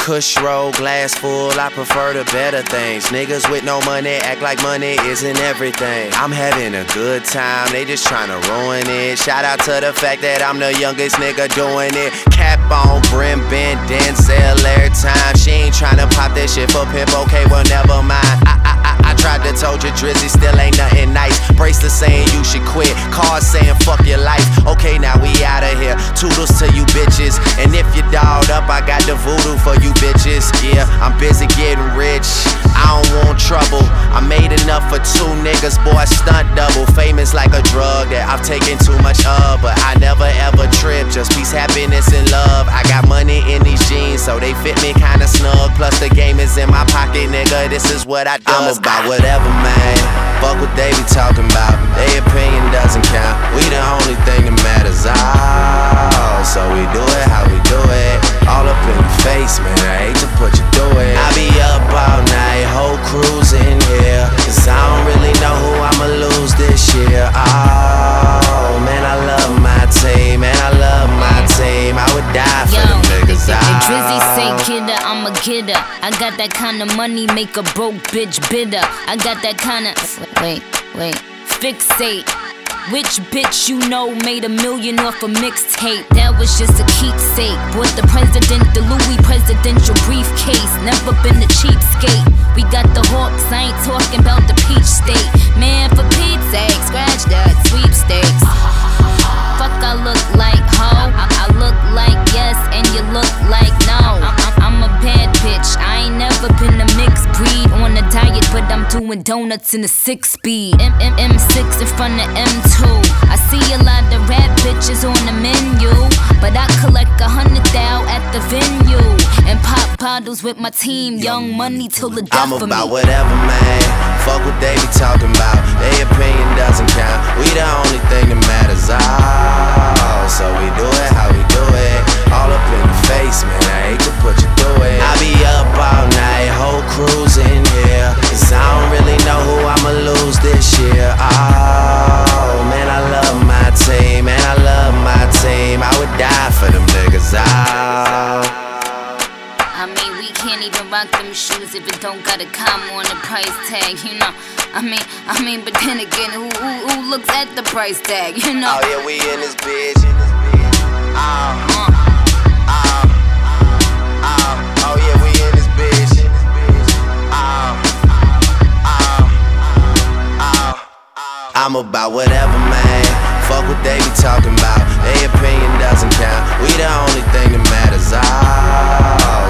Kush roll, glass full, I prefer the better things. Niggas with no money act like money isn't everything. I'm having a good time, they just tryna ruin it. Shout out to the fact that I'm the youngest nigga doing it. Cap on, brim bend, Denzel every time. She ain't tryna pop that shit for pimp, okay, well never mind. I tried to told you Drizzy still ain't nothing nice. Bracelet saying you should quit, cars saying fuck your life. Okay, now we outta here, toodles to you bitches. And if you dolled up, I got the voodoo for you bitches. Yeah, I'm busy getting rich, I don't want trouble. I made enough for 2 niggas, boy, stunt double. Famous like a drug that I've taken too much of, but I never ever trip, just peace, happiness, and love. I got money in these jeans, so they fit me kinda snug. Plus the game is in my pocket, nigga, this is what I do. I'm about whatever, man, fuck what they be talking about. Their opinion doesn't count, we the only thing that matters. So we do it how we do it, all up in your face, man, I hate to put you through it. I be up all night, whole crew's in here, cause I don't really know who I'ma lose this year. Oh, man, I love my team, man, I love my team. I would die for them niggas. Drizzy say get her, I'ma get her. I got that kind of money, make a broke bitch bitter. I got that kind of, wait, fixate. Which bitch you know made $1 million off a mixtape? That was just a keepsake. Bought the president the Louis presidential briefcase. Never been a cheapskate. We got the Hawks, I ain't talking about the peach state. Man, for Pete's sake, scratch that sweepstakes. Fuck, I look like ho, I look like yes, and you look like no. I'm a bad bitch, I ain't never been a mixed breed. On a diet, but I'm doing donuts in a 6-speed. M6 in front of M2. I see a lot of rap bitches on the menu, but I collect 100 thou at the venue and pop bottles with my team. Young Money till the death of me. I'm about whatever, man, fuck what they be talking about. Their opinion doesn't count, we the only thing that matters. So we do it how we do it, all up in your face, man, I hate to put you through it. I be up all night, whole crew's in here, cause I don't really know who I'ma lose this year. Oh, man, I love my team, man, I love my team. I would die for them niggas. I mean, we can't even rock them shoes if it don't got a comma on the price tag, you know. I mean, but then again, who looks at the price tag, you know? Oh yeah, we in this bitch. Oh yeah, we in this bitch. I'm about whatever, man, fuck what they be talking about. Their opinion doesn't count, we the only thing that matters.